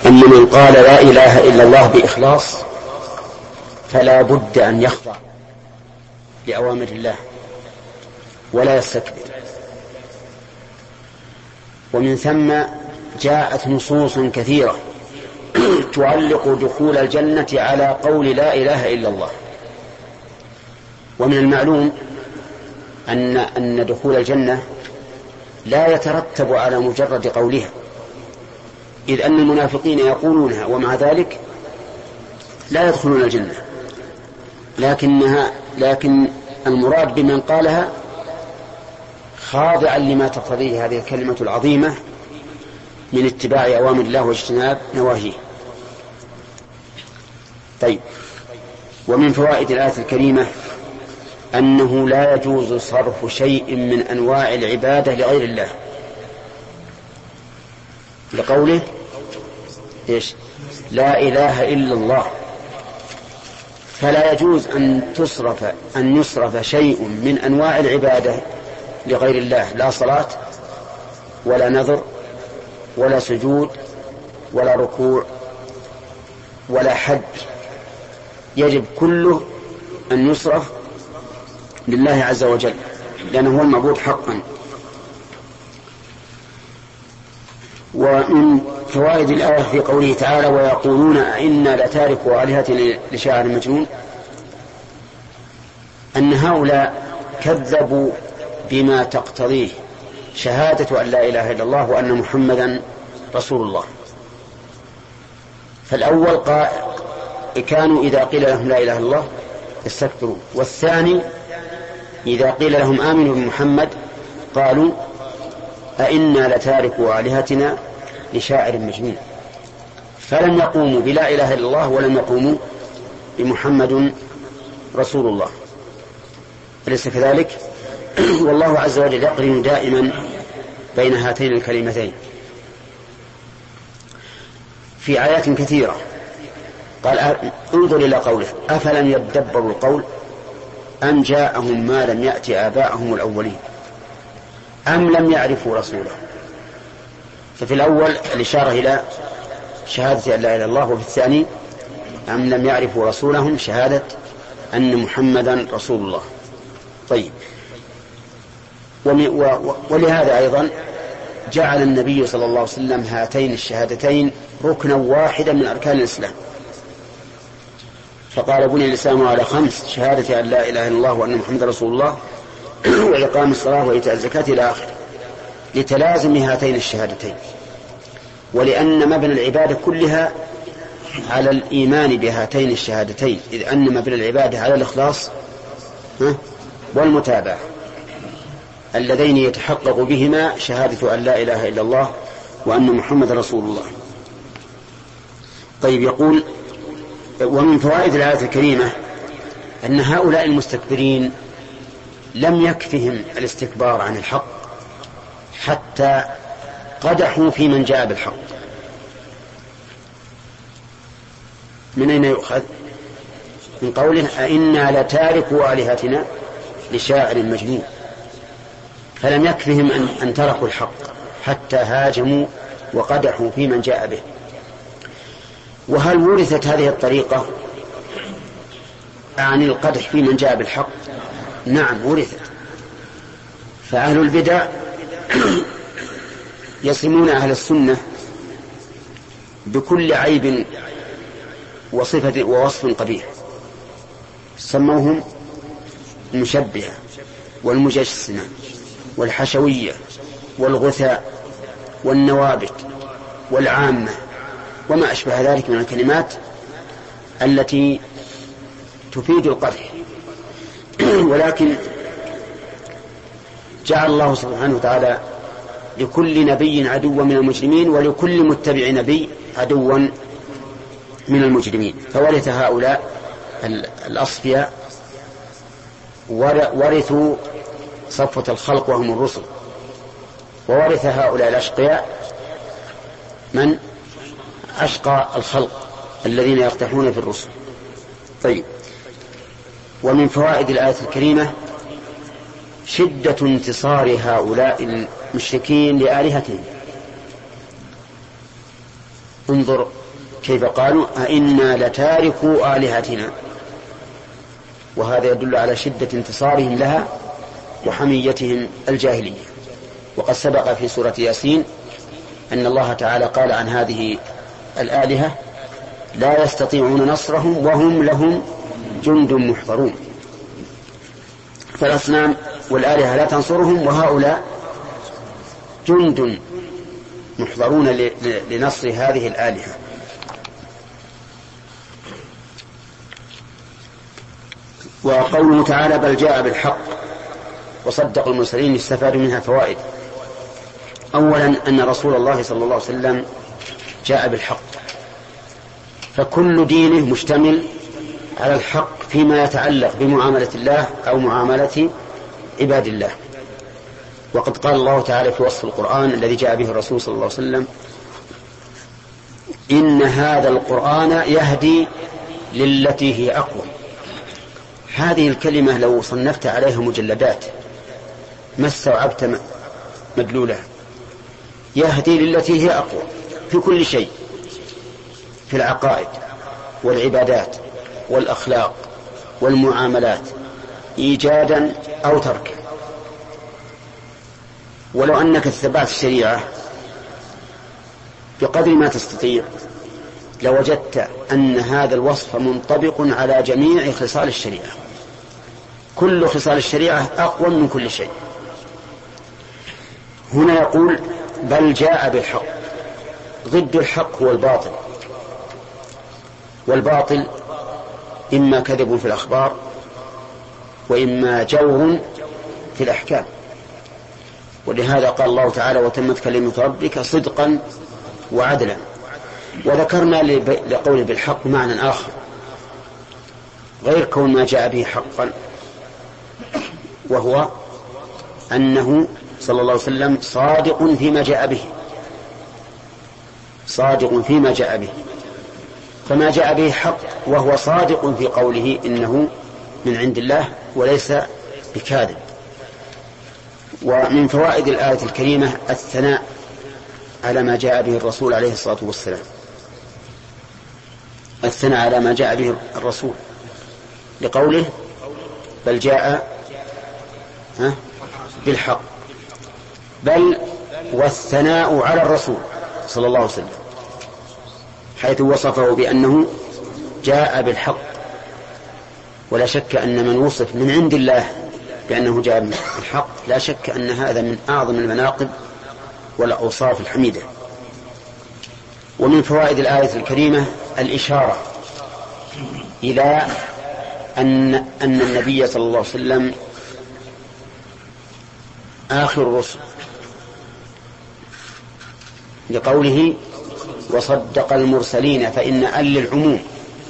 أن من قال لا إله إلا الله بإخلاص فلا بد أن يخضع لأوامر الله ولا يستكبر. ومن ثم جاءت نصوص كثيرة تعلق دخول الجنة على قول لا إله إلا الله. ومن المعلوم أن دخول الجنة لا يترتب على مجرد قولها، إذ أن المنافقين يقولونها ومع ذلك لا يدخلون الجنة، لكن المراد بمن قالها خاضعا لما تقتضيه هذه الكلمة العظيمة من اتباع أوامر الله واجتناب نواهيه. طيب، ومن فوائد الآية الكريمة أنه لا يجوز صرف شيء من أنواع العبادة لغير الله، لقوله إيش؟ لا إله إلا الله. فلا يجوز أن يصرف شيء من أنواع العبادة لغير الله، لا صلاة ولا نذر ولا سجود ولا ركوع ولا حج، يجب كله أن يصرف لله عز وجل لأنه هو المعبود حقا. ومن فوائد الآية في قوله تعالى ويقولون أئنا لتاركوا آلهتنا لشاعر مجنون، أن هؤلاء كذبوا بما تقتضيه شهادة أن لا إله إلا الله وأن محمدا رسول الله. فالأول كانوا إذا قيل لهم لا إله إلا الله يستكبرون، والثاني إذا قيل لهم آمنوا بمحمد قالوا أئنا لتاركوا آلهتنا لشاعر مجنون. فلم يقوموا بلا إله إلا الله ولم يقوموا بمحمد رسول الله، أليس كذلك؟ والله عز وجل يقرن دائما بين هاتين الكلمتين في آيات كثيرة. قال انظر إلى قوله أفلم يدبروا القول أم جاءهم ما لم يأت آباءهم الأولين أم لم يعرفوا رسوله. ففي الأول الإشارة إلى شهادة أن لا إله إلا الله، وفي الثاني أم لم يعرفوا رسولهم شهادة أن محمدا رسول الله. طيب، ولهذا أيضا جعل النبي صلى الله عليه وسلم هاتين الشهادتين ركنا واحدا من أركان الإسلام، فقال بني الإسلام على 5: شهادة أن لا إله إلا الله وأن محمد رسول الله وإقام الصلاة وإيتاء الزكاة إلى آخره، لتلازم هاتين الشهادتين، ولأن مبنى العبادة كلها على الإيمان بهاتين الشهادتين، إذ أن مبنى العبادة على الإخلاص والمتابعة اللذين يتحقق بهما شهادة أن لا إله إلا الله وأن محمد رسول الله. طيب، يقول ومن فوائد الآية الكريمة أن هؤلاء المستكبرين لم يكفهم الاستكبار عن الحق حتى قدحوا في من جاء بالحق. من أين يؤخذ؟ من قوله أئنا لتاركوا آلهتنا لشاعر مجنون. فلم يكفهم أن تركوا الحق حتى هاجموا وقدحوا في من جاء به. وهل ورثت هذه الطريقة عن القدح في من جاء بالحق؟ نعم ورثت. فأهل البدع يصمون أهل السنة بكل عيب وصفة ووصف قبيح، سموهم المشبهة والمجسمة والحشوية والغثاء والنوابت والعامة وما أشبه ذلك من الكلمات التي تفيد القدح. ولكن جعل الله سبحانه وتعالى لكل نبي عدوا من المجرمين ولكل متبع نبي عدوا من المجرمين. فورث هؤلاء الأصفياء ورثوا صفوة الخلق وهم الرسل، وورث هؤلاء الأشقياء من أشقى الخلق الذين يقتحون في الرسل. طيب، ومن فوائد الآية الكريمة شدة انتصار هؤلاء المشركين لآلهتهم، انظر كيف قالوا أئنا لتاركوا آلهتنا، وهذا يدل على شدة انتصارهم لها وحميتهم الجاهلية. وقد سبق في سورة ياسين أن الله تعالى قال عن هذه الآلهة لا يستطيعون نصرهم وهم لهم جند محضرون. فالأصنام والآلهة لا تنصرهم، وهؤلاء جند محضرون لنصر هذه الآلهة. وقوله تعالى بل جاء بالحق وصدق المرسلين استفاد منها فوائد. أولا أن رسول الله صلى الله عليه وسلم جاء بالحق، فكل دينه مشتمل على الحق فيما يتعلق بمعاملة الله أو معاملة عباد الله. وقد قال الله تعالى في وصف القرآن الذي جاء به الرسول صلى الله عليه وسلم إن هذا القرآن يهدي للتي هي أقوى. هذه الكلمة لو صنفت عليها مجلدات ما استوعبت مدلولها. يهدي للتي هي أقوى في كل شيء، في العقائد والعبادات والأخلاق والمعاملات، إيجادا أو تركا. ولو أنك اتبعت الشريعة بقدر ما تستطيع لوجدت أن هذا الوصف منطبق على جميع خصال الشريعة. كل خصال الشريعة أقوى من كل شيء. هنا يقول بل جاء بالحق، ضد الحق هو الباطل، والباطل إما كذب في الأخبار وإما جور في الأحكام. ولهذا قال الله تعالى وتمت كلمة ربك صدقا وعدلا. وذكرنا لقوله بالحق معنى آخر غير كون ما جاء به حقا، وهو أنه صلى الله عليه وسلم صادق فيما جاء به، صادق فيما جاء به، فما جاء به حق وهو صادق في قوله إنه من عند الله وليس بكاذب. ومن فوائد الآية الكريمة الثناء على ما جاء به الرسول عليه الصلاة والسلام، الثناء على ما جاء به الرسول لقوله بل جاء بالحق، بل والثناء على الرسول صلى الله عليه وسلم حيث وصفه بأنه جاء بالحق. ولا شك أن من وصف من عند الله بأنه جاء بالحق لا شك أن هذا من أعظم المناقب والأوصاف الحميدة. ومن فوائد الآية الكريمة الإشارة إلى أن النبي صلى الله عليه وسلم آخر الرسل، لقوله وصدق المرسلين، فإن للعموم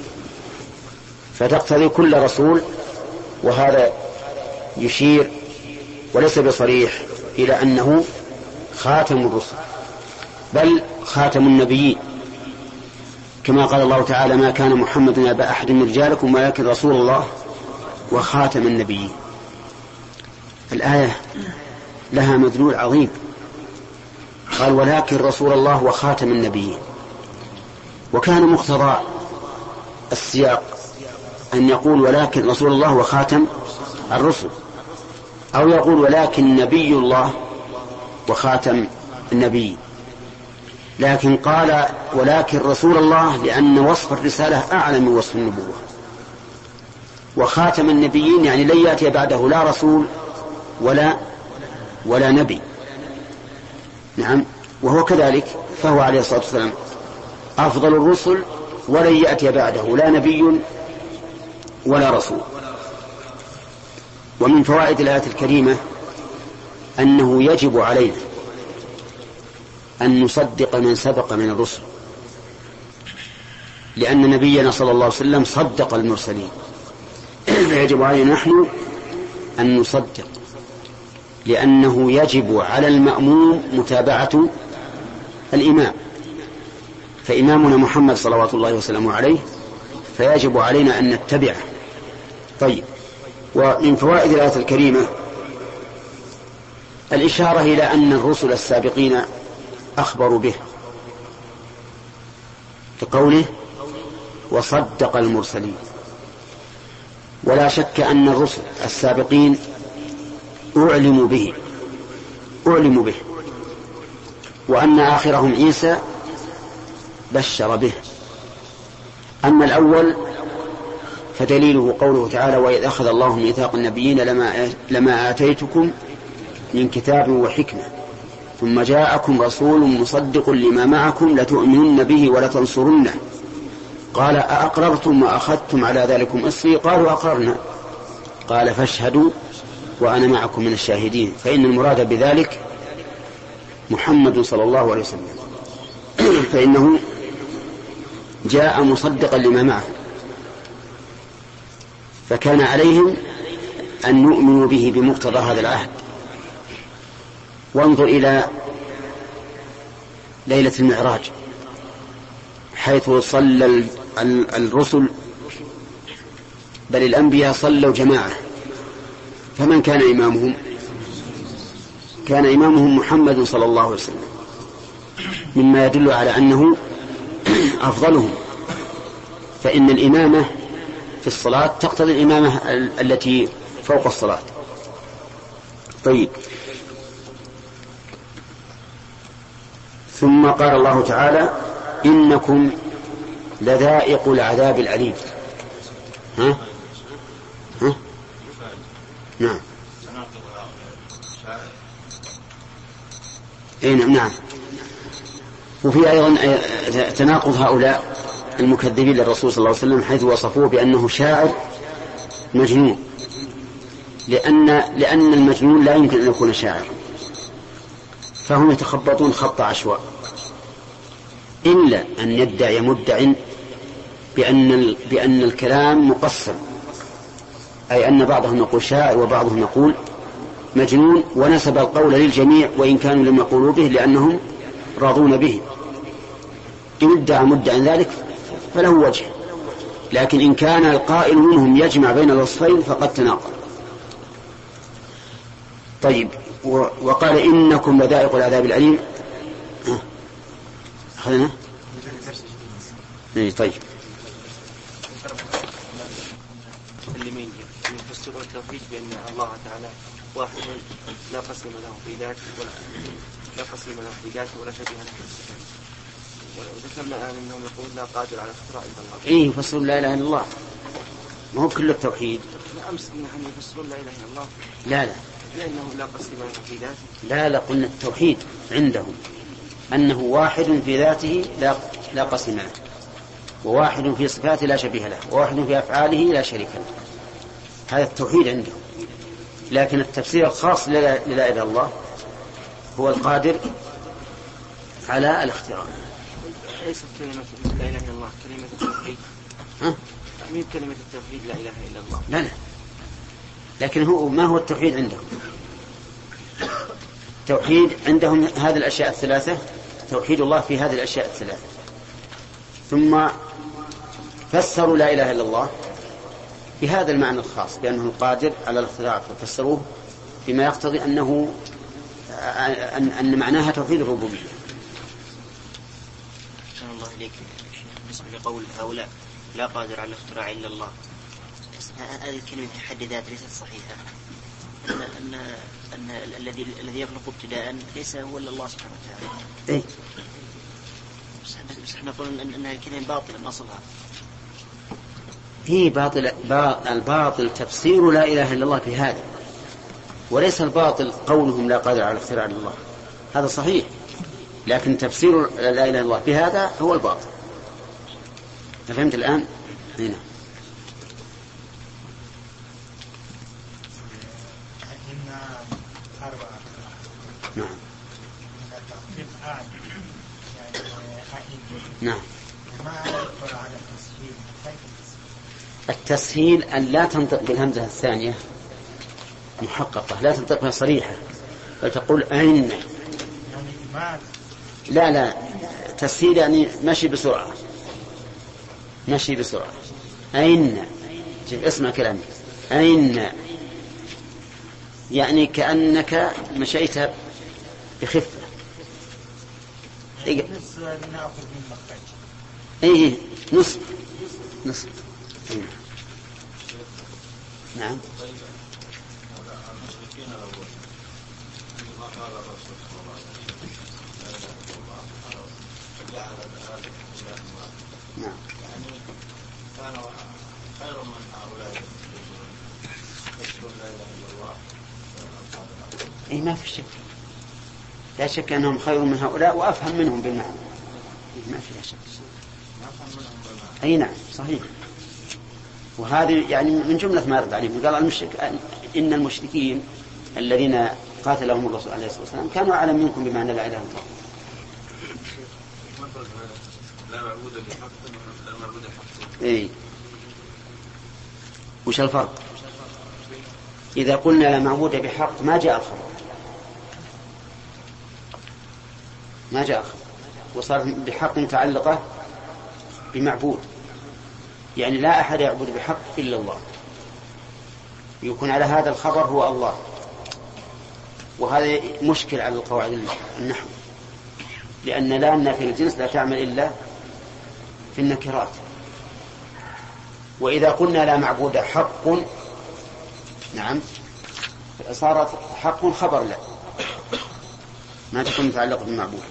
فتقتضي كل رسول. وهذا يشير وليس بصريح إلى أنه خاتم الرسل بل خاتم النبيين، كما قال الله تعالى ما كان محمد أبا أحد من رجالكم ولكن رسول الله وخاتم النبيين. الآية لها مدلول عظيم، قال ولكن رسول الله وخاتم النبيين. وكان مقتضى السياق أن يقول ولكن رسول الله وخاتم الرسل، أو يقول ولكن نبي الله وخاتم النبي. لكن قال ولكن رسول الله لأن وصف الرسالة أعلى من وصف النبوة، وخاتم النبيين يعني لن يأتي بعده لا رسول ولا نبي. نعم، وهو كذلك، فهو عليه الصلاة والسلام أفضل الرسل ولن يأتي بعده لا نبي ولا رسول. ومن فوائد الآية الكريمة أنه يجب علينا أن نصدق من سبق من الرسل، لأن نبينا صلى الله عليه وسلم صدق المرسلين، فيجب علينا نحن أن نصدق، لأنه يجب على المأموم متابعة الإمام، فإمامنا محمد صلوات الله وسلامه عليه، فيجب علينا أن نتبعه. طيب، ومن فوائد الآية الكريمة الإشارة إلى أن الرسل السابقين أخبروا به، بقوله وصدق المرسلين. ولا شك أن الرسل السابقين أعلموا به، وأن آخرهم عيسى بشر به. أما الأول فدليله قوله تعالى وإذ أخذ الله ميثاق النبيين لما آتيتكم من كتاب وحكمة ثم جاءكم رسول مصدق لما معكم لتؤمنن به ولتنصرنه قال أأقررتم وأخذتم على ذلكم إصري قالوا أقررنا قال فاشهدوا وأنا معكم من الشاهدين. فإن المراد بذلك محمد صلى الله عليه وسلم، فإنه جاء مصدقا لما معه، فكان عليهم أن يؤمنوا به بمقتضى هذا العهد. وانظر إلى ليلة المعراج حيث صلى الرسل بل الأنبياء صلوا جماعة، فمن كان إمامهم؟ كان إمامهم محمد صلى الله عليه وسلم، مما يدل على أنه أفضلهم، فإن الإمامة في الصلاة تقتضي الإمامة التي فوق الصلاة. طيب، ثم قال الله تعالى إنكم لذائق العذاب الأليم. ها؟ نعم. نعم. وفي أيضا تناقض هؤلاء المكذبين للرسول صلى الله عليه وسلم حيث وصفوه بأنه شاعر مجنون، لأن المجنون لا يمكن أن يكون شاعر، فهم يتخبطون خط عشواء، إلا أن يدعي مدع بأن الكلام مقسم، أي أن بعضهم يقول شاعر وبعضهم يقول مجنون، ونسب القول للجميع وإن كانوا لم يقولوا به لأنهم راضون به. إن ادعى مدع ذلك فله وجه، لكن إن كان القائل منهم يجمع بين الوصفين فقد تناقض. طيب، وقال إنكم لذائق العذاب الأليم. أخذنا؟ طيب، اللي يفسرون التوحيد بأن الله تعالى واحد لا قسم له في ذاته ولا شبيه له في الصفات. وذكرنا الآن أنهم يقولون لا قادر على اختراع إلا الله. يفسرون لا إله إلا الله، ما هو كل التوحيد. أمس إنهم يفسرون لا إله إلا الله. لا لأنه لا قسم له في ذاته. لا قلنا التوحيد عندهم أنه واحد في ذاته لا قسم له، وواحد في صفاته لا شبيه له، وواحد في أفعاله لا شريك له. هذا التوحيد عندهم. لكن التفسير الخاص لا إله إلا الله هو القادر على الاختراع. ليست كلمة لا إله إلا الله كلمة التوحيد. مين كلمة التوحيد لا إله إلا الله؟ لا، لكن ما هو التوحيد عندهم؟ التوحيد عندهم هذه الأشياء الثلاثة، توحيد الله في هذه الأشياء الثلاثة. ثم فسروا لا إله إلا الله بهذا المعنى الخاص بأنه القادر على الاختراع، ففسروه بما يقتضي أن معناها توحيد الربوبية. الله إليك بالنسبة لقول هؤلاء لا قادر على الاختراع إلا الله، هذه الكلمة في حد ذات ليست صحيحة، أن الذي يخلق ابتداء ليس هو إلا الله سبحانه وتعالى. بس احنا نقول أنها الكلمة باطلة أصلها. باطل. الباطل تفسير لا إله إلا الله في هذا، وليس الباطل قولهم لا قادر على الاختراع إلا الله، هذا صحيح، لكن تفسير لا إله إلا الله في هذا هو الباطل. فهمت الآن؟ هنا نعم. التسهيل أن لا تنطق بالهمزة الثانية محققة، لا تنطق بها صريحة، فتقول أين. لا تسهيل يعني مشي بسرعة. أين، شوف اسمع كلامي، أين يعني كأنك مشيت بخفة. ايه نصف نعم. نعم. كان خير من هؤلاء يشهدون لا اله الا الله. اي ما في شك، لا شك انهم خير من هؤلاء وافهم منهم بالمعنى، ما في شك. اي نعم صحيح. وهذه يعني من جمله ما يرد عليهم. قال ان المشركين الذين قاتلهم الرسول عليه الصلاه والسلام كانوا اعلم منكم بمعنى لا اله الا الله. لا معبود بحق لا معبود بحق. اي وش الفرق؟ إذا قلنا لا معبود بحق ما جاء الخبر، ما جاء الخبر، وصار بحق متعلقة بمعبود، يعني لا أحد يعبد بحق إلا الله، يكون على هذا الخبر هو الله. وهذا مشكل على القواعد النحو، لأن لا النافي الجنس لا تعمل إلا في النكرات. وإذا قلنا لا معبود حق، نعم، صارت حق خبر لا، ما تكون متعلقة بالمعبود.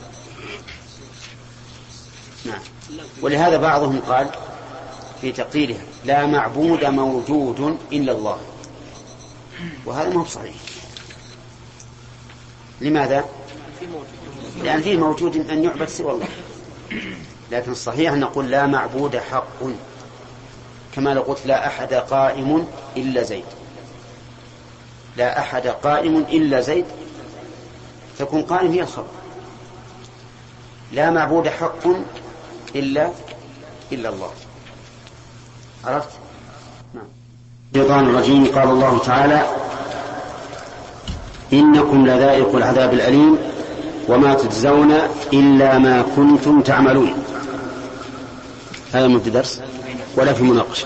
نعم. ولهذا بعضهم قال في تقديرها لا معبود موجود إلا الله، وهذا ما هو صحيح. لماذا؟ لأن فيه موجود أن يعبد سوى الله، لكن الصحيح أن نقول لا معبود حق، كما لو قلت لا أحد قائم إلا زيد، لا أحد قائم إلا زيد، تكون قائم هي الخبر. لا معبود حق إلا الله. عرفت؟ نعم. الشيطان الرجيم. قال الله تعالى إنكم لذائق العذاب الأليم وما تجزون إلا ما كنتم تعملون. هذا من في درس ولا في مناقشة؟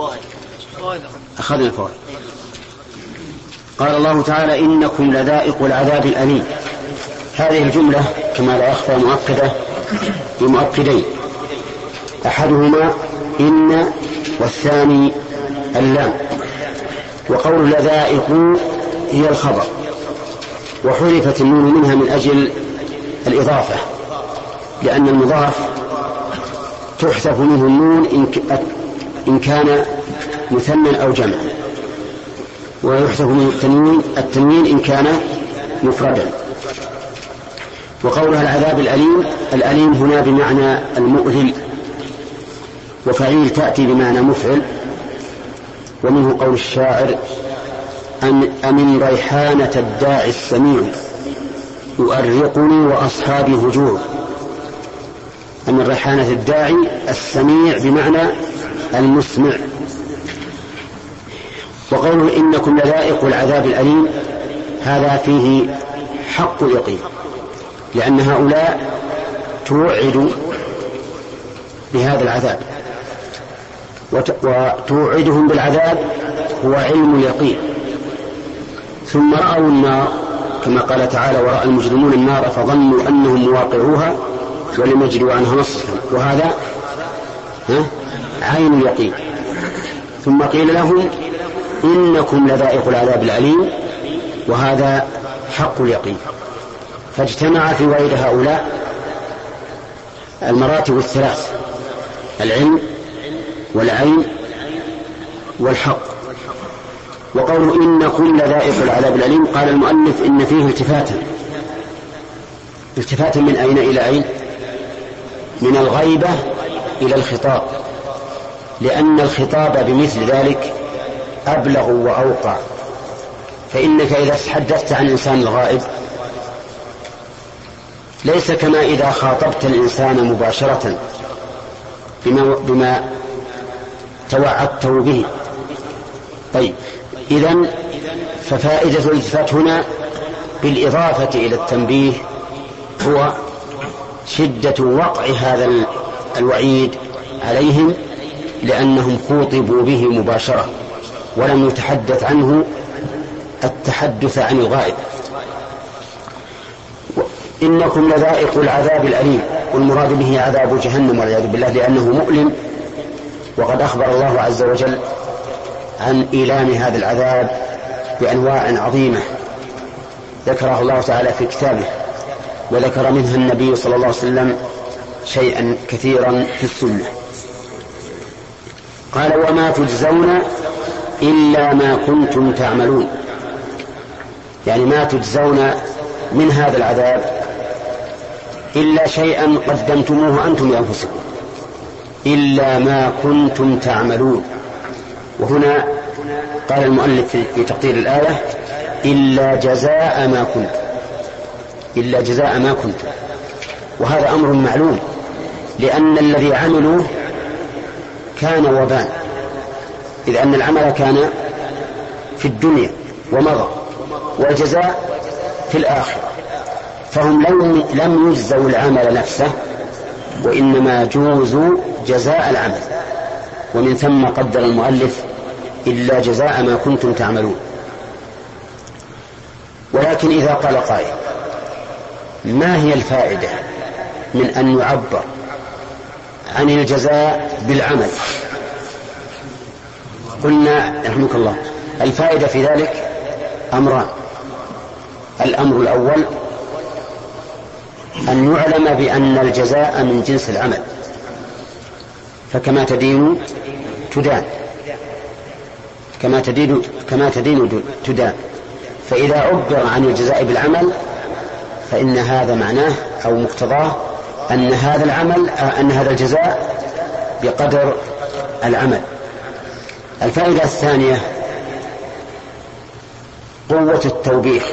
أخذنا الفوائد. قال الله تعالى إنكم لذائق العذاب الأليم. هذه الجملة كما لا يخفى مؤكدة بمؤكدين، أحدهما إن والثاني اللام. وقول لذائق هي الخبر، وحذفت النون منها من أجل الإضافة، لأن المضاف تحذف منه النون إن كان مثنى أو جمع، ويحذف منه التنوين إن كان مفردا. وقولها العذاب الأليم، الأليم هنا بمعنى المؤلم، وفعيل تأتي بمعنى مفعل. ومنه قول الشاعر أمن ريحانة الداعي السميع يؤرقني وأصحابي هجور. أمن ريحانة الداعي السميع بمعنى المسمع. وقوله إنكم لذائق العذاب الأليم، هذا فيه حق يقين، لأن هؤلاء توعدوا بهذا العذاب، وتوعدهم بالعذاب هو علم اليقين. ثم رأوا النار كما قال تعالى ورأى المجرمون النار فظنوا أنهم مواقعوها ولم يجدوا عنها مصرفا، وهذا عين اليقين. ثم قيل لهم إنكم لذائق العذاب الأليم، وهذا حق اليقين. فاجتمع في وعيد هؤلاء المراتب الثلاث: العلم والعين والحق. وقوله إنكم لذائق العذاب الأليم، قال المؤلف إن فيه التفاتا من أين إلى أين؟ من الغيبة إلى الخطاب، لأن الخطاب بمثل ذلك أبلغ وأوقع. فإنك إذا تحدثت عن الإنسان الغائب ليس كما إذا خاطبت الإنسان مباشرة بما توعدته به. طيب، إذن ففائدة الالتفات هنا بالإضافة إلى التنبيه هو شدة وقع هذا الوعيد عليهم، لأنهم خوطبوا به مباشرة ولم يتحدث عنه التحدث عن الغائب. إنكم لذائق العذاب الأليم، والمراد به عذاب جهنم والعياذ بالله لأنه مؤلم، وقد أخبر الله عز وجل عن إيلام هذا العذاب بأنواع عظيمة ذكره الله تعالى في كتابه، وذكر منها النبي صلى الله عليه وسلم شيئا كثيرا في السنة. قال وما تجزون إلا ما كنتم تعملون، يعني ما تجزون من هذا العذاب إلا شيئا قدمتموه أنتم لأنفسكم، إلا ما كنتم تعملون. وهنا قال المؤلف في تقدير الآية إلا جزاء ما كنتم، إلا جزاء ما كنتم، وهذا أمر معلوم لأن الذي عملوه كان وبان، إذ أن العمل كان في الدنيا ومضى، والجزاء في الآخرة، فهم لم يجزوا العمل نفسه وإنما جوزوا جزاء العمل، ومن ثم قدر المؤلف إلا جزاء ما كنتم تعملون. ولكن إذا قال قائل ما هي الفائدة من أن يعبر عن الجزاء بالعمل؟ قلنا رحمك الله الفائدة في ذلك أمران. الأمر الأول أن يعلم بأن الجزاء من جنس العمل، فكما تدين تدان، كما تدين تدان. فإذا عبر عن الجزاء بالعمل فإن هذا معناه أو مقتضاه أن هذا الجزاء بقدر العمل. الفائدة الثانية قوة التوبيخ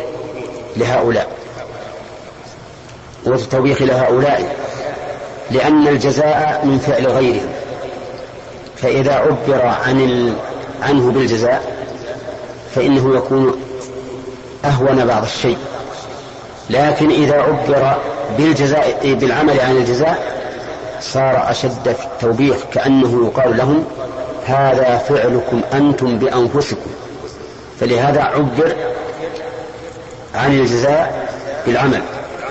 لهؤلاء، لأن الجزاء من فعل غيرهم، فإذا عبر عنه بالجزاء فإنه يكون أهون بعض الشيء، لكن إذا عبر بالعمل عن الجزاء صار أشد في التوبيخ، كأنه يقال لهم هذا فعلكم أنتم بأنفسكم، فلهذا عبر عن الجزاء بالعمل.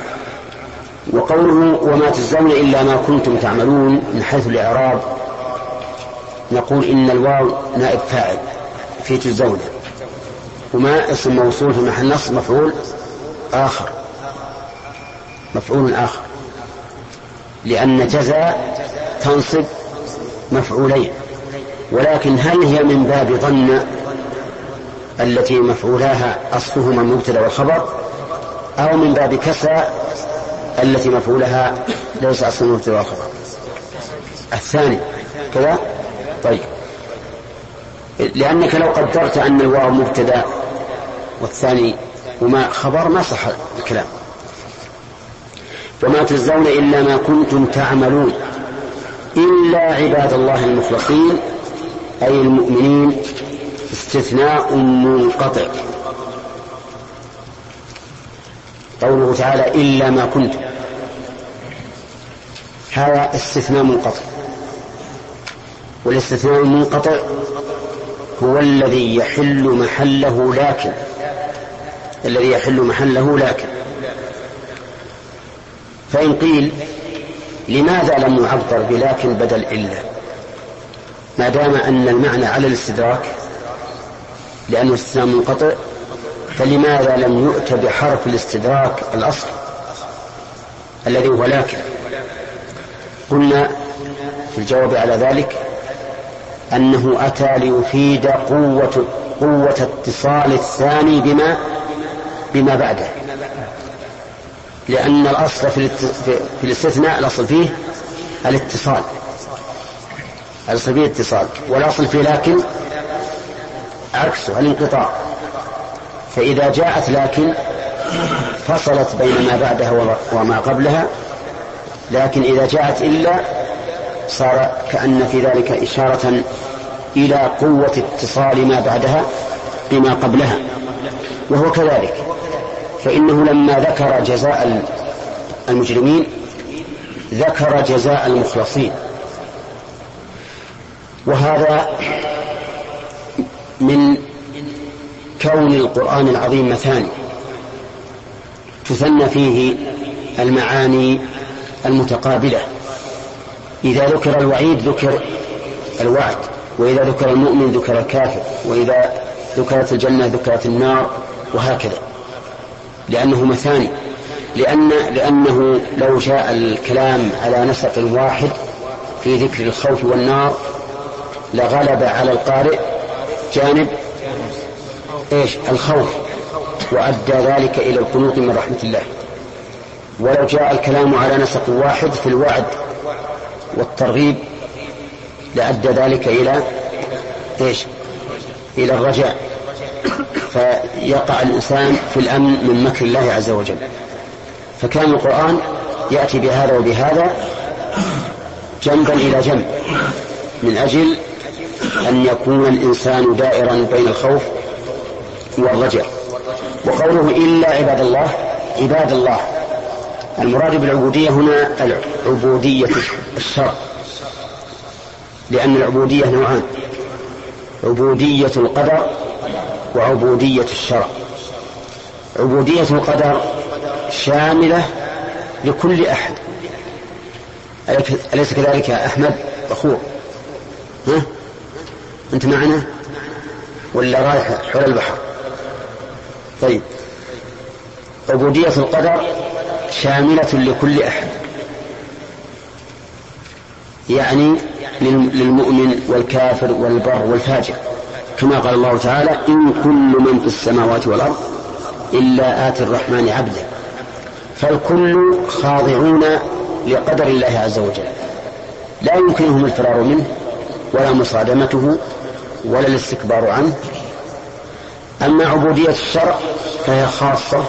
وقوله وما تجزون إلا ما كنتم تعملون من حيث الإعراب نقول إن الواو نائب فاعل في تجزون، وما اسم موصول في محل نصب مفعول آخر، لأن جزاء تنصب مفعولين، ولكن هل هي من باب ظن التي مفعولاها أصلهما المبتدأ والخبر، أو من باب كسى التي مفعولها ليس أصل المبتدأ والخبر؟ الثاني كذا. طيب، لأنك لو قدرت أن الواو مبتدأ والثاني وما خبر ما صح الكلام. وما تجزون إلا ما كنتم تعملون إلا عباد الله المخلصين أي المؤمنين، استثناء منقطع. قوله تعالى إلا ما كنتم، هذا استثناء منقطع، والاستثناء المنقطع هو الذي يحل محله لكن. فإن قيل لماذا لم يعبر بلكن بدل إلا ما دام أن المعنى على الاستدراك لأنه استثناء منقطع، فلماذا لم يؤت بحرف الاستدراك الأصل الذي هو لكن؟ قلنا في الجواب على ذلك أنه أتى ليفيد قوة اتصال الثاني بما بعده، لأن الأصل في الاستثناء الأصل فيه الاتصال، والأصل فيه لكن عكسه الانقطاع. فإذا جاءت لكن فصلت بين ما بعدها وما قبلها، لكن إذا جاءت إلا صار كأن في ذلك إشارة إلى قوة اتصال ما بعدها بما قبلها. وهو كذلك، فإنه لما ذكر جزاء المجرمين ذكر جزاء المخلصين، وهذا من كون القرآن العظيم مثاني تثنى فيه المعاني المتقابلة. إذا ذكر الوعيد ذكر الوعد، وإذا ذكر المؤمن ذكر الكافر، وإذا ذكرت الجنة ذكرت النار، وهكذا، لأنه مثاني. لأنه لو جاء الكلام على نسق واحد في ذكر الخوف والنار لغلب على القارئ جانب الخوف، وأدى ذلك إلى القنوط من رحمة الله. ولو جاء الكلام على نسق واحد في الوعد والترغيب لأدى ذلك إلى الرجاء، فيقع الإنسان في الأمن من مكر الله عز وجل. فكان القرآن يأتي بهذا وبهذا جنبا إلى جنب من أجل أن يكون الإنسان دائرا بين الخوف والرجاء. وقوله إلا عباد الله، عباد الله المراد بالعبودية هنا العبودية الشرع، لأن العبودية نوعان: عبودية القدر وعبودية الشرع. عبودية القدر شاملة لكل أحد، أليس كذلك يا أحمد أخوه؟ ها؟ أنت معنا ولا رايح حول البحر؟ طيب، عبودية القدر شاملة لكل أحد، يعني للمؤمن والكافر والبر والفاجر، كما قال الله تعالى: إن كل من في السماوات والأرض إلا آتي الرحمن عبدا. فالكل خاضعون لقدر الله عز وجل، لا يمكنهم الفرار منه ولا مصادمته ولا الاستكبار عنه. أما عبودية الشرع فهي خاصة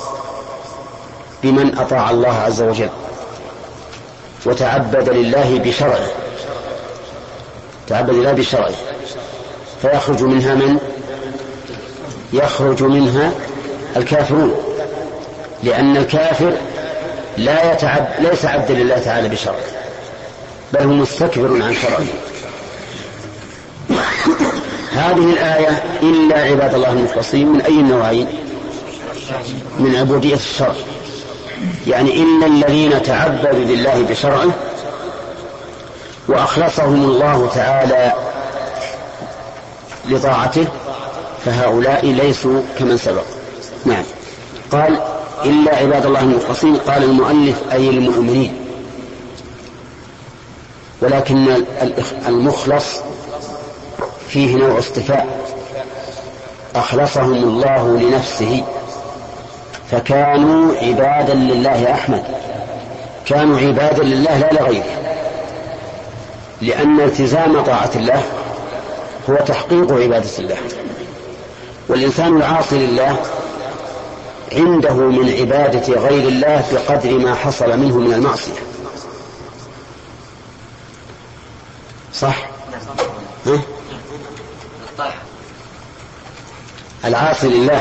بمن أطاع الله عز وجل وتعبد لله بشرعه، تعبد لله بشرعه، فيخرج منها من يخرج منها الكافرون، لأن الكافر ليس عبدا لله تعالى بشرعه، بل هو مستكبر عن شرعه. هذه الآية إلا عباد الله المخلصين من أي النوعين؟ من عبودية الشرع، يعني إلا الذين تعبدوا لله بشرعه وأخلصهم الله تعالى لطاعته، فهؤلاء ليسوا كمن سبق. نعم. قال إلا عباد الله المخلصين، قال المؤلف أي المؤمنين، ولكن المخلص فيه نوع اصطفاء، أخلصهم الله لنفسه فكانوا عبادا لله. يا أحمد، كانوا عبادا لله لا لغيره، لأن التزام طاعة الله هو تحقيق عبادة الله، والإنسان العاصي لله عنده من عبادة غير الله بقدر ما حصل منه من المعصية. صح؟ ها؟ العاصي لله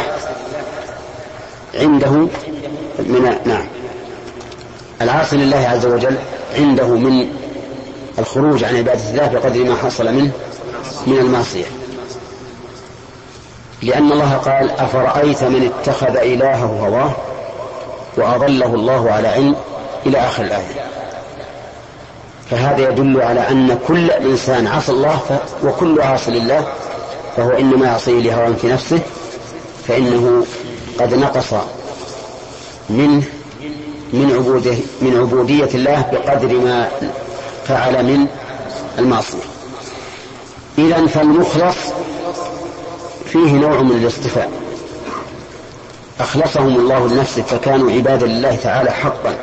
عنده نعم، العاصي لله عز وجل عنده من الخروج عن عبادة الله بقدر ما حصل منه من المعصية، لأن الله قال: أفرأيت من اتخذ إلهه هواه وأضله الله على علم، إلى آخر الآية. فهذا يدل على أن كل إنسان عصى الله وكل عاصي لله فهو إنما يعصيه لهوى في نفسه، فإنه قد نقص من عبودية الله بقدر ما فعل من المعصية. إذن فالمخلص فيه نوع من الاصطفاء، أخلصهم الله لنفسه فكانوا عبادا لله تعالى حقا،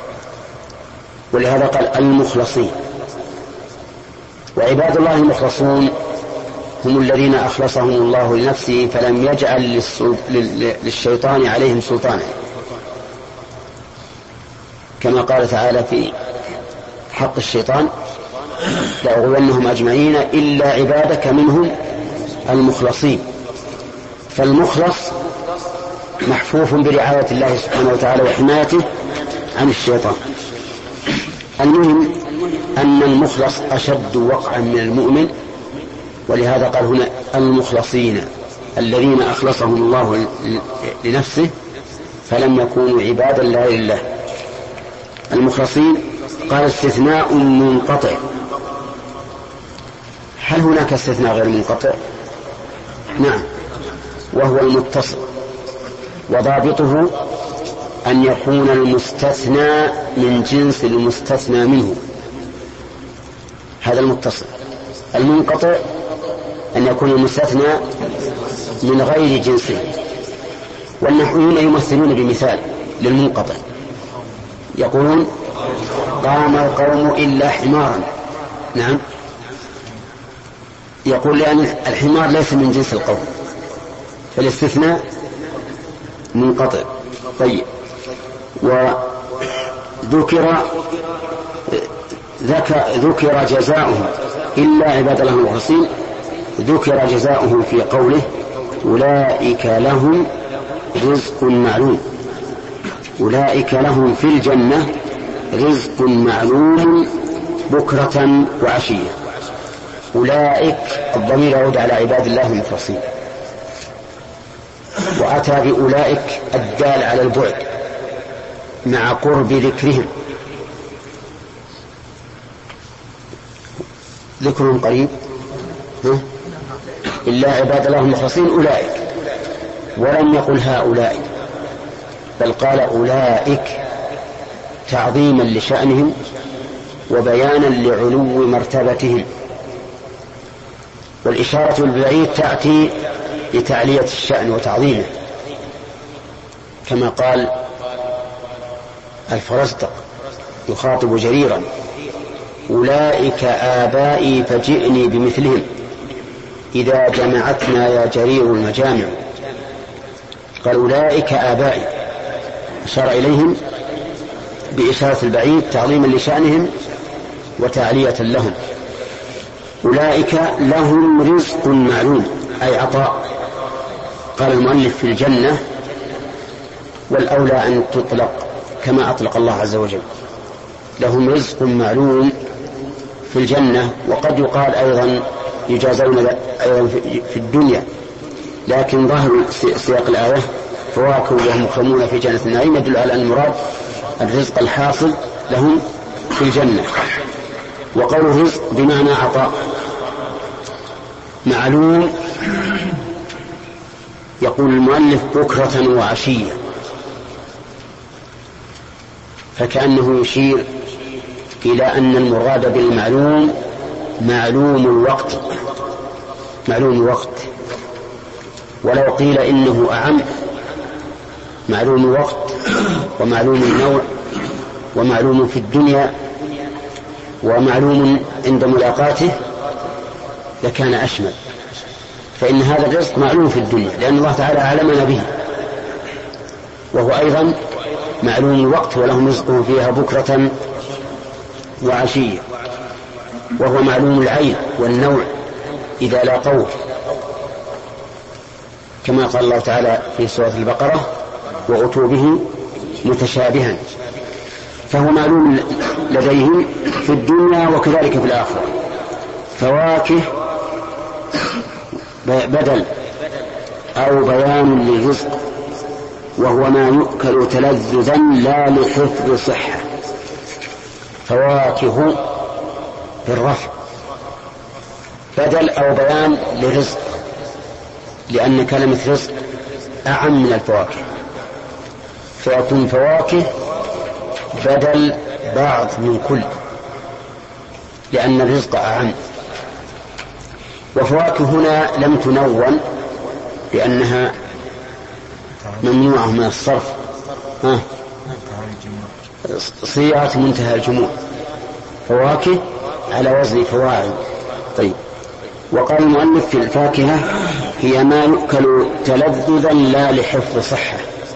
ولهذا قال المخلصين. وعباد الله المخلصون هم الذين أخلصهم الله لنفسه فلم يجعل للشيطان عليهم سلطانا، كما قال تعالى في حق الشيطان: لأغوينهم أجمعين إلا عبادك منهم المخلصين. فالمخلص محفوف برعاية الله سبحانه وتعالى وحمايته عن الشيطان. المهم أن المخلص أشد وقعا من المؤمن، ولهذا قال هنا المخلصين الذين أخلصهم الله لنفسه فلم يكونوا عبادا لغير الله. المخلصين قال استثناء منقطع. هل هناك استثناء غير منقطع؟ نعم، وهو المتصل، وضابطه أن يكون المستثنى من جنس المستثنى منه، هذا المتصل. المنقطع أن يكون المستثنى من غير جنسه. والنحويون يمثلون بمثال للمنقطع، يقولون قام القوم إلا حمارا. نعم، يقول لأن الحمار ليس من جنس القوم، فالاستثناء منقطع. طيب، وذكر جزاؤه إلا عباد الله المخلصين، ذكر جزاؤه في قوله أولئك لهم رزق معلوم. أولئك لهم في الجنة رزق معلوم بكرة وعشية. أولئك الضمير يعود على عباد الله المخلصين، وأتى بأولئك الدال على البعد مع قرب ذكرهم، ذكرهم قريب. إلا عباد الله المخلصين أولئك، ولم يقل هؤلاء، بل قال أولئك تعظيما لشأنهم وبيانا لعلو مرتبتهم. والإشارة بالبعيد تأتي لتعلية الشأن وتعظيمه، كما قال الفرزدق يخاطب جريرا أولئك آبائي فجئني بمثلهم إذا جمعتنا يا جرير المجامع. قال أولئك آبائي، أشار إليهم بإشارة البعيد تعظيما لشأنهم وتعلية لهم. أولئك لهم رزق معلوم أي عطاء. قال المؤلف في الجنة، والأولى أن تطلق كما أطلق الله عز وجل، لهم رزق معلوم في الجنة. وقد يقال أيضا يجازون أيضا في الدنيا، لكن ظاهر سياق الآية فواكه وهم مكرمون في جنة النعيم يدل على أن المراد الرزق الحاصل لهم في الجنة. وقوله رزق بمعنى عطاء معلوم. يقول المؤلف بكرة وعشية، فكأنه يشير إلى أن المراد بالمعلوم معلوم الوقت، معلوم الوقت. ولو قيل إنه أعم، معلوم الوقت ومعلوم النوع ومعلوم في الدنيا ومعلوم عند ملاقاته لكان أشمل. فإن هذا الرزق معلوم في الدنيا لأن الله تعالى علمنا به، وهو أيضا معلوم الوقت ولهم رزقه فيها بكرة وعشية، وهو معلوم العين والنوع إذا لاقوه، كما قال الله تعالى في سورة البقرة وأتوا به متشابها. فهو معلوم لديهم في الدنيا وكذلك في الآخرة. فواكه بدل أو بيان للرزق، وهو ما يؤكل تلذذا لا لحفظ صحة. فواكه بالرفع بدل أو بيان لرزق، لأن كلمة رزق أعم من الفواكه، فيكون فواكه بدل بعض من كل، لأن الرزق أعم. وفواكه هنا لم تنون لأنها ممنوعة من الصرف، صيغة منتهى الجموع، فواكه على وزن فواعل. طيب، وقال المؤلف في الفاكهة هي ما يؤكل تلذذا لا لحفظ صحة،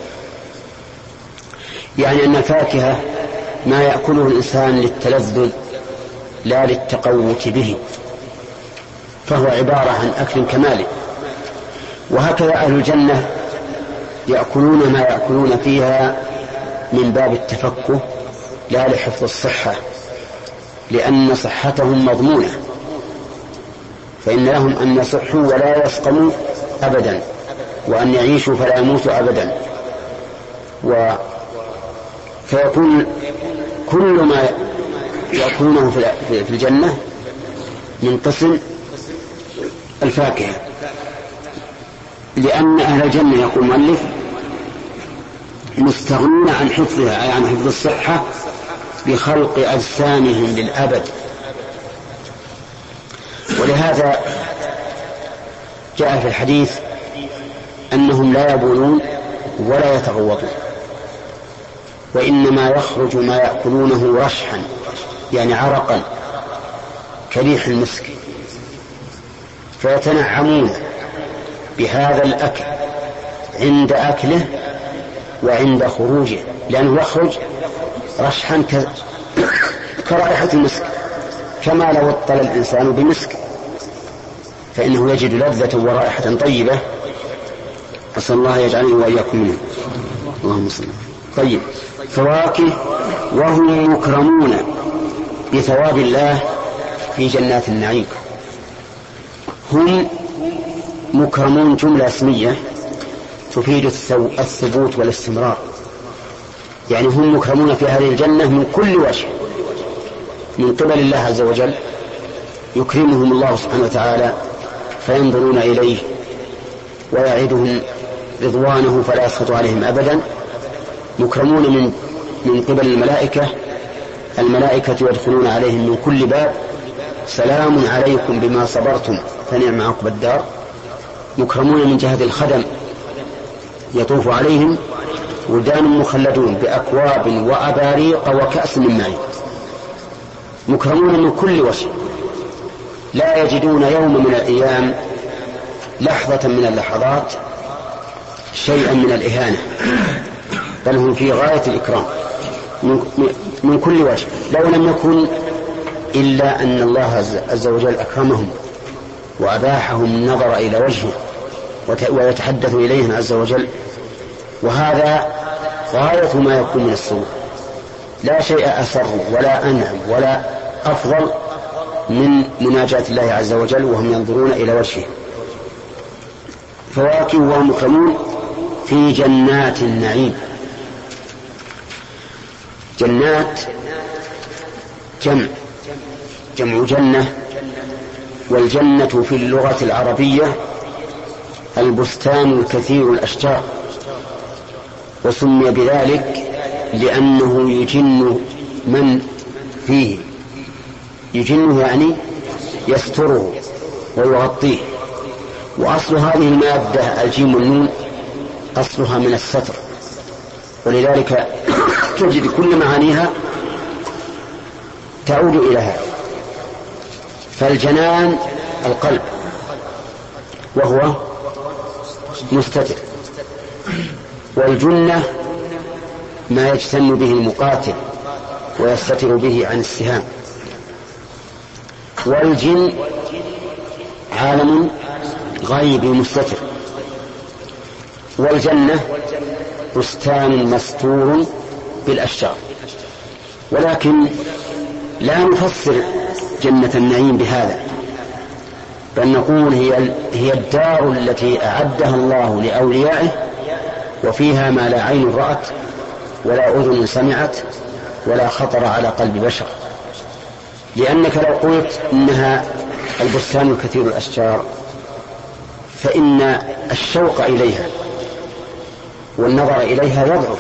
يعني أن الفاكهة ما يأكله الإنسان للتلذذ لا للتقوت به، فهو عبارة عن أكل كمالي. وهكذا أهل الجنة يأكلون ما يأكلون فيها من باب التفكه لا لحفظ الصحة، لأن صحتهم مضمونة، فإن لهم أن يصحوا ولا يسقموا أبدا، وأن يعيشوا فلا يموتوا أبدا. فيكون كل ما يأكلونه في الجنة من قسم الفاكهة، لأن أهل الجنة يقول المؤلف مستغنون عن حفظها، أي عن حفظ الصحة بخلق أجسامهم للأبد. ولهذا جاء في الحديث أنهم لا يبولون ولا يتغوطون، وإنما يخرج ما يأكلونه رشحا، يعني عرقا كريح المسك، فيتنعمون بهذا الأكل عند أكله وعند خروجه، لأنه يخرج رشحا كرائحة المسك، كما لو اطل الإنسان بمسك فإنه يجد لذة ورائحة طيبة. أسأل الله يجعلني وإياكم منه. اللهم صل. طيب، فواكه وهم مكرمون بثواب الله في جنات النعيم. هم مكرمون جملة اسمية تفيد الثبوت والاستمرار، يعني هم مكرمون في هذه الجنة من كل وجه من قبل الله عز وجل، يكرمهم الله سبحانه وتعالى فينظرون إليه ويعدهم رضوانه فلا يسخط عليهم أبدا. مكرمون من قبل الملائكة يدخلون عليهم من كل باب سلام عليكم بما صبرتم فنعم عقبى الدار. مكرمون من جهة الخدم، يطوف عليهم ولدان مخلدون بأكواب وأباريق وكأس من معين. مكرمون من كل وجه، لا يجدون يوم من الأيام لحظة من اللحظات شيئا من الإهانة، بل هم في غاية الإكرام من كل وجه. لو لم يكن إلا أن الله عز وجل أكرمهم وأباحهم النظر إلى وجهه ويتحدث إليه عز وجل، وهذا غاية ما يكون من السوء. لا شيء أسر ولا أنعم ولا أفضل من مناجاة الله عز وجل وهم ينظرون إلى وجهه. فواكه وهم مكرمون في جنات النعيم. جنات جمع جنة، والجنة في اللغة العربية البستان الكثير الأشجار، وسمي بذلك لأنه يجن من فيه. يجنه يعني يستره ويغطيه، وأصل هذه المادة الجيم والنون أصلها من الستر، ولذلك تجد كل معانيها تعود إلى هذا. فالجنان القلب وهو مستتر، والجنة ما يجتن به المقاتل ويستتر به عن السهام، والجن عالم غيبي مستتر، والجنة بستان مستور بالأشجار. ولكن لا نفسر جنة النعيم بهذا، بل نقول هي الدار التي أعدها الله لأوليائه، وفيها ما لا عين رأت ولا أذن سمعت ولا خطر على قلب بشر. لأنك لو قلت إنها البستان الكثير الأشجار فإن الشوق إليها والنظر إليها يضعف،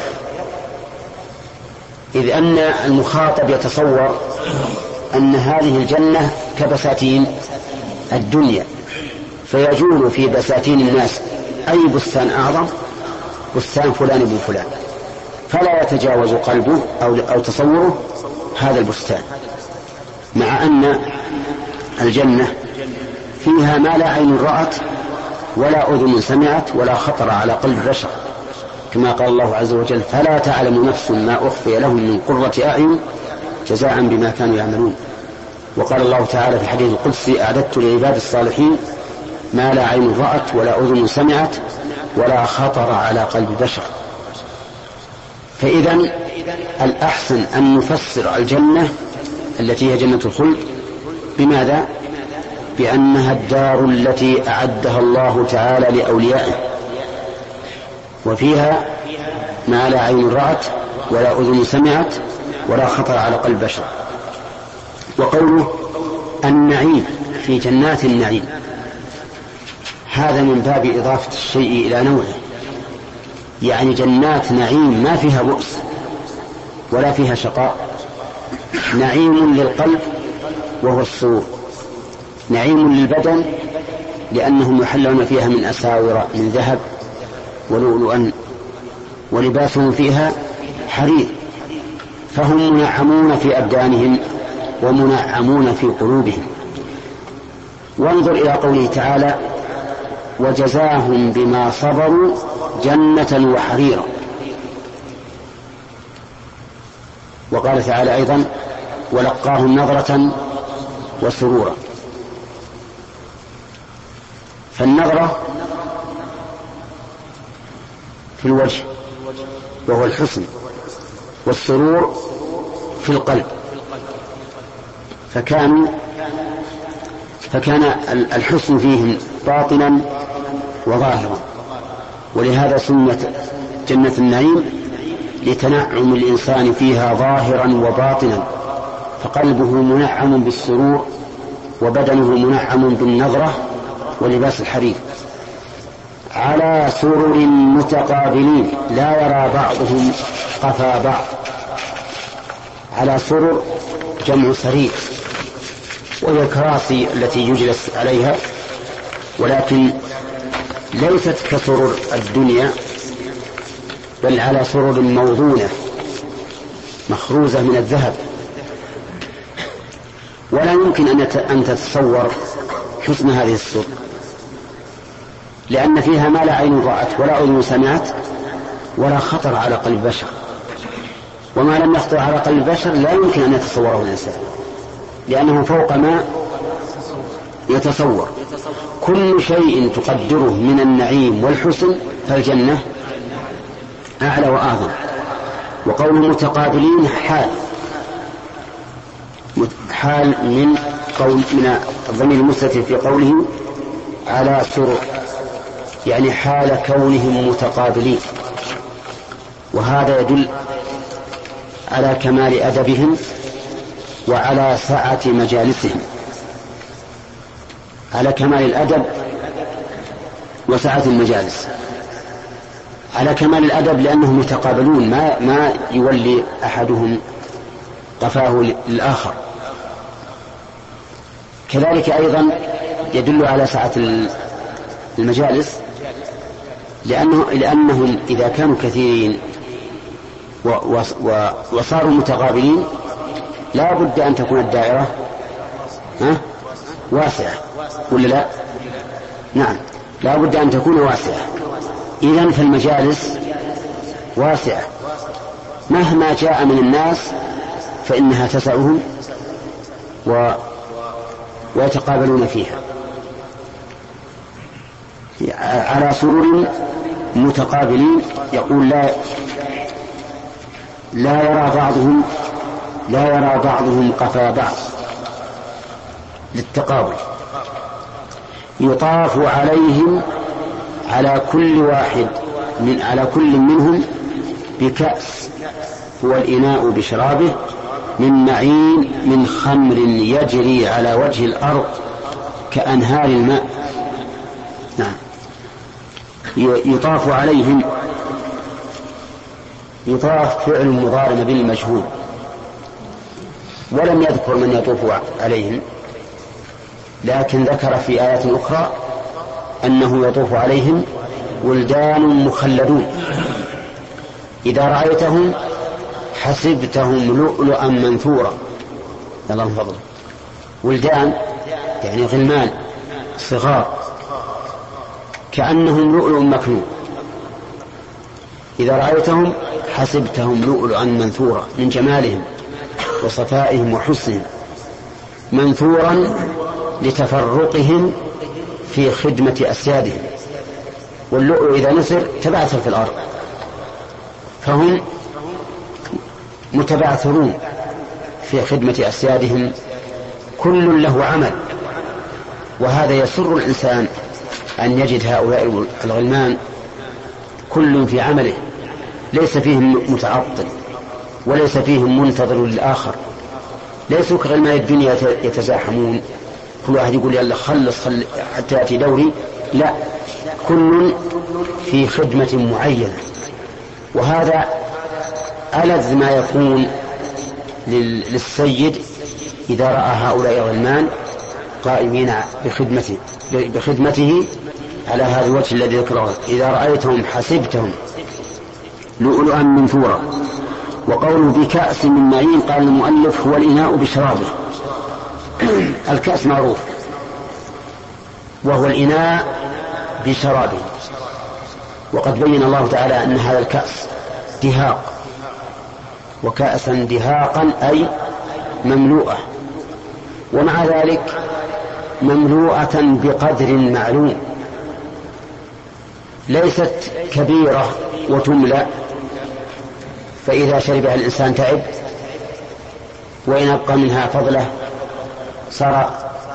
إذ أن المخاطب يتصور أن هذه الجنة كبساتين الدنيا، فيجول في بساتين الناس أي بستان أعظم، بستان فلان ابن فلان، فلا يتجاوز قلبه أو تصوره هذا البستان، مع أن الجنة فيها ما لا عين رأت ولا أذن سمعت ولا خطر على قلب بشر، كما قال الله عز وجل: فلا تعلم نفس ما أخفي لهم من قرة أعين جزاء بما كانوا يعملون. وقال الله تعالى في الحديث القدسي: أعددت لعباد الصالحين ما لا عين رأت ولا أذن سمعت ولا خطر على قلب بشر. فإذا الأحسن أن نفسر الجنة التي هي جنة الخلد بماذا؟ بأنها الدار التي أعدها الله تعالى لأوليائه، وفيها ما لا عين رأت ولا أذن سمعت ولا خطر على قلب بشر. وقوله النعيم في جنات النعيم هذا من باب إضافة الشيء إلى نوعه، يعني جنات نعيم ما فيها بؤس ولا فيها شقاء، نعيم للقلب وهو السرور، نعيم للبدن لأنهم يحلون فيها من أساور من ذهب ولؤلؤا ولباسهم فيها حرير، فهم منعمون في أبدانهم ومنعمون في قلوبهم. وانظر إلى قوله تعالى وجزاهم بما صبروا جنة وحريرا. وقال تعالى أيضا ولقاهم نظرة وسرورا. فالنظرة في الوجه وهو الحسن، والسرور في القلب، فكان الحسن فيهم باطنا وظاهرا. ولهذا سميت جنة النعيم لتنعم الإنسان فيها ظاهرا وباطنا، فقلبه منعم بالسرور وبدنه منعم بالنظرة ولباس الحرير، على سرر متقابلين لا يرى بعضهم قفا بعض. على سرر جمع سرير، وهي الكراسي التي يجلس عليها، ولكن ليست كسرر الدنيا، بل على سرر موضونة مخروزة من الذهب. ولا يمكن أن تتصور حسن هذه السرر، لأن فيها ما لا عين رأت ولا أذن سمعت ولا خطر على قلب بشر، وما لم يخطر على قلب بشر لا يمكن أن يتصوره الإنسان، لأنه فوق ما يتصور. كل شيء تقدره من النعيم والحسن فالجنة أعلى وأعظم. وقول متقابلين حال من الضمير المستتر في قوله على سرر، يعني حال كونهم متقابلين، وهذا يدل على كمال أدبهم وعلى سعة مجالسهم، على كمال الأدب وسعة المجالس. على كمال الأدب لأنهم يتقابلون، ما يولي أحدهم قفاه للآخر. كذلك أيضا يدل على سعة المجالس لأنهم إذا كانوا كثيرين وصاروا متقابلين لا بد أن تكون الدائرة واسعة، ولا لا؟ نعم، لا بد أن تكون واسعة. إذن فالمجالس واسعة، مهما جاء من الناس فإنها تسعهم ويتقابلون فيها. على سرور متقابلين يقول لا يرى بعضهم قفا بعض للتقابل. يطاف عليهم على كل منهم بكأس هو الإناء بشرابه من معين من خمر يجري على وجه الأرض كأنهار الماء. نعم، يطاف عليهم، يطاف فعل مضارع بالمجهول، ولم يذكر من يطوف عليهم، لكن ذكر في آيات أخرى أنه يطوف عليهم ولدان مخلدون إذا رأيتهم حسبتهم لؤلؤا منثورا. الله من فضله. ولدان يعني غلمان صغار كأنهم لؤلؤ مكنون، إذا رأيتهم حسبتهم لؤلؤا منثورا، من جمالهم وصفائهم وحسنهم، منثورا لتفرقهم في خدمة أسيادهم، واللؤلؤ إذا نثر تبعثر في الأرض، فهم متبعثرون في خدمة أسيادهم، كل له عمل. وهذا يسر الإنسان أن يجد هؤلاء الغلمان كل في عمله، ليس فيهم متعطل وليس فيهم منتظر للآخر، ليسوا كغلمان الدنيا يتزاحمون، كل واحد يقول يلا خلص حتى يأتي دوري، لا، كل في خدمة معينة. وهذا ألذ ما يكون للسيد إذا رأى هؤلاء الغلمان قائمين بخدمته على هذا الوجه الذي ذكره: إذا رأيتهم حسبتهم لؤلؤا منثورا. وقوله بكأس من معين، قال المؤلف هو الإناء بشرابه. الكأس معروف، وهو الإناء بشرابه. وقد بين الله تعالى أن هذا الكأس دهاق، وكأسا دهاقا أي مملوءة، ومع ذلك مملوءة بقدر معلوم، ليست كبيرة وتملأ فإذا شربها الإنسان تعب، وإن أبقى منها فضله صار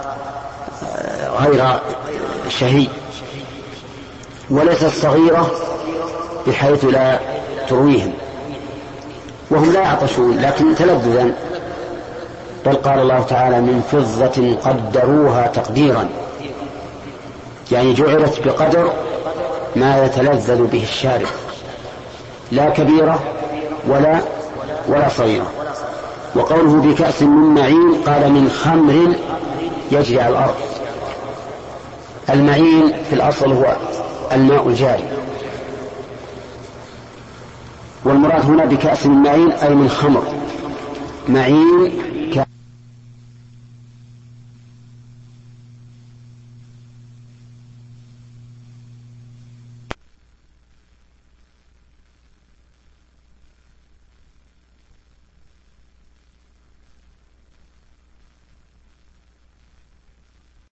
غير شهي، وليست صغيرة بحيث لا ترويهم، وهم لا يعطشون لكن تلذذا. بل قال الله تعالى: من فضة قدروها تقديرا، يعني جعلت بقدر ما يتلذذ به الشارب، لا كبيرة ولا صغيرة. وقوله بكأس من معين، قال من خمر يجري على الأرض. المعين في الأصل هو الماء الجاري، والمراد هنا بكأس من معين أي من خمر معين